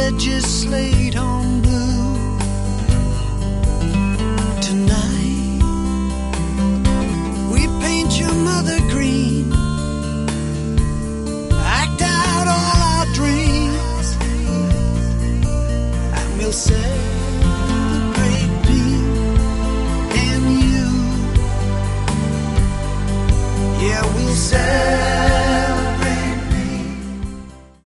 legislate on blue. Tonight we paint your mother green, act out all our dreams, and we'll say